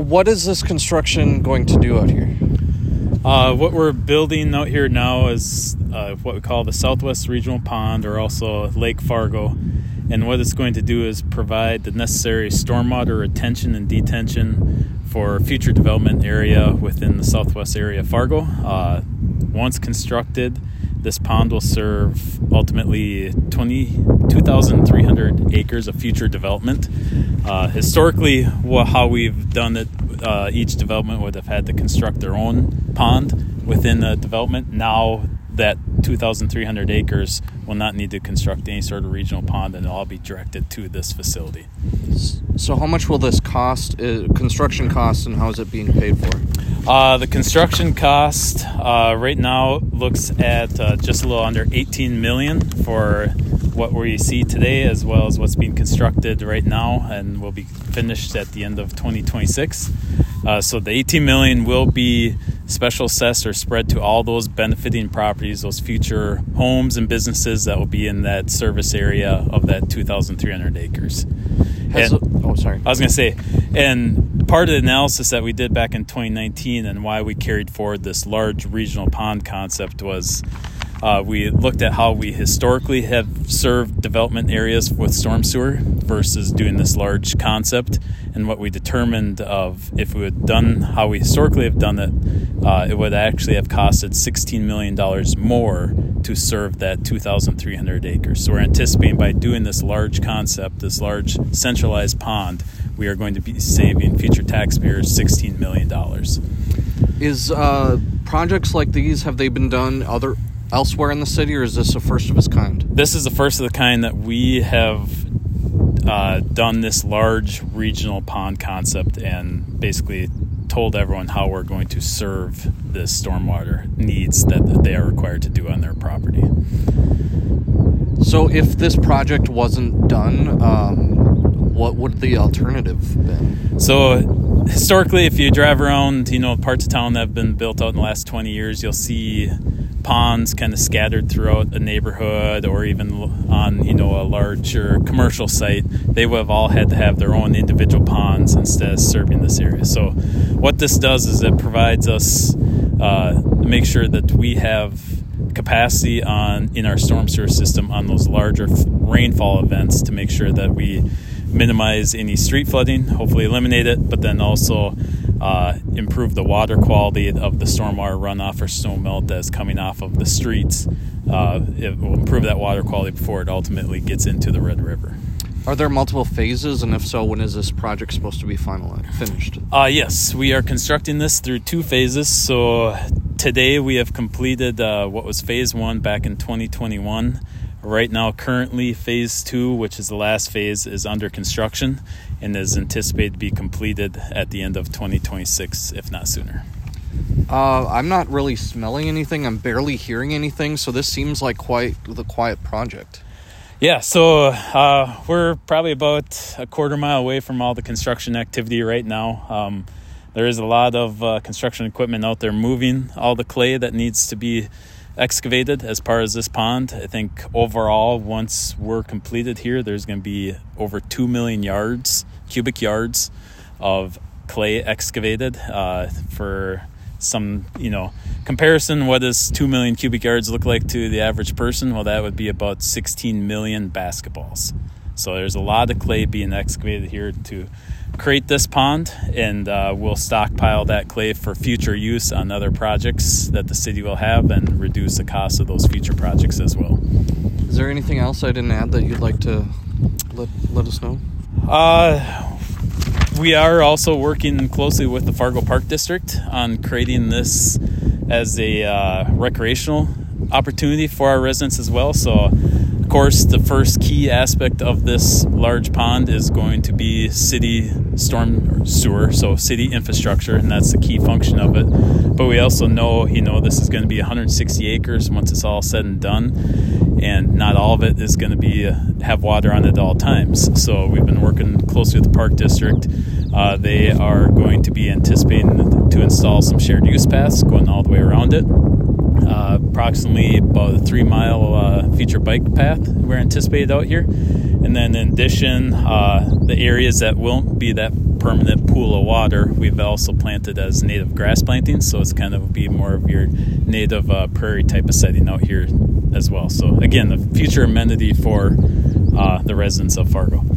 what is this construction going to do out here? What we're building out here now is what we call the Southwest Regional Pond, or also Lake Fargo. And what it's going to do is provide the necessary stormwater retention and detention for future development area within the southwest area of Fargo. Once constructed, this pond will serve ultimately 22,300 acres of future development. Historically, how we've done it, each development would have had to construct their own pond within the development. Now that 2,300 acres will not need to construct any sort of regional pond, and it'll all be directed to this facility. So how much will this cost, construction cost, and how is it being paid for? The construction cost right now looks at just a little under $18 million for what we see today, as well as what's being constructed right now, and will be finished at the end of 2026. So the $18 million will be special assessed or spread to all those benefiting properties, those future homes and businesses that will be in that service area of that 2,300 acres. I was going to say, and part of the analysis that we did back in 2019 and why we carried forward this large regional pond concept was we looked at how we historically have served development areas with storm sewer versus doing this large concept. And what we determined of if we had done how we historically have done it, it would actually have costed $16 million more to serve that 2,300 acres. So we're anticipating by doing this large concept, this large centralized pond, we are going to be saving future taxpayers $16 million. Is projects like these, have they been done elsewhere in the city, or is this a first of its kind? This is the first of the kind that we have done this large regional pond concept and basically told everyone how we're going to serve the stormwater needs that they are required to do on their property. So if this project wasn't done, what would the alternative been? So historically, if you drive around, parts of town that have been built out in the last 20 years, you'll see ponds kind of scattered throughout a neighborhood, or even on, a larger commercial site. They would have all had to have their own individual ponds instead of serving this area. So what this does is it provides us make sure that we have capacity in our storm sewer system on those larger rainfall events to make sure that we minimize any street flooding, hopefully eliminate it, but then also improve the water quality of the stormwater runoff or snow melt that's coming off of the streets. It will improve that water quality before it ultimately gets into the Red River. Are there multiple phases, and if so, when is this project supposed to be finished? Yes, we are constructing this through 2 phases. So today we have completed what was phase 1 back in 2021. Right now, currently, phase 2, which is the last phase, is under construction and is anticipated to be completed at the end of 2026, if not sooner. I'm not really smelling anything. I'm barely hearing anything, so this seems like quite the quiet project. Yeah, so we're probably about a quarter mile away from all the construction activity right now. There is a lot of construction equipment out there moving all the clay that needs to be excavated as part of this pond. I think overall, once we're completed here, there's going to be over 2 million cubic yards of clay excavated. For some, comparison, what does 2 million cubic yards look like to the average person? Well, that would be about 16 million basketballs. So there's a lot of clay being excavated here to create this pond, and we'll stockpile that clay for future use on other projects that the city will have and reduce the cost of those future projects as well. Is there anything else I didn't add that you'd like to let us know? We are also working closely with the Fargo Park District on creating this as a recreational opportunity for our residents as well. So, of course, the first key aspect of this large pond is going to be city storm sewer, so city infrastructure, and that's the key function of it. But we also know, this is going to be 160 acres once it's all said and done, and not all of it is going to have water on it at all times. So we've been working closely with the Park District. They are going to be anticipating to install some shared use paths going all the way around it. Approximately about a 3-mile feature bike path we're anticipated out here. And then in addition, the areas that won't be that permanent pool of water, we've also planted as native grass plantings, so it's kind of be more of your native prairie type of setting out here as well. So again, the future amenity for the residents of Fargo.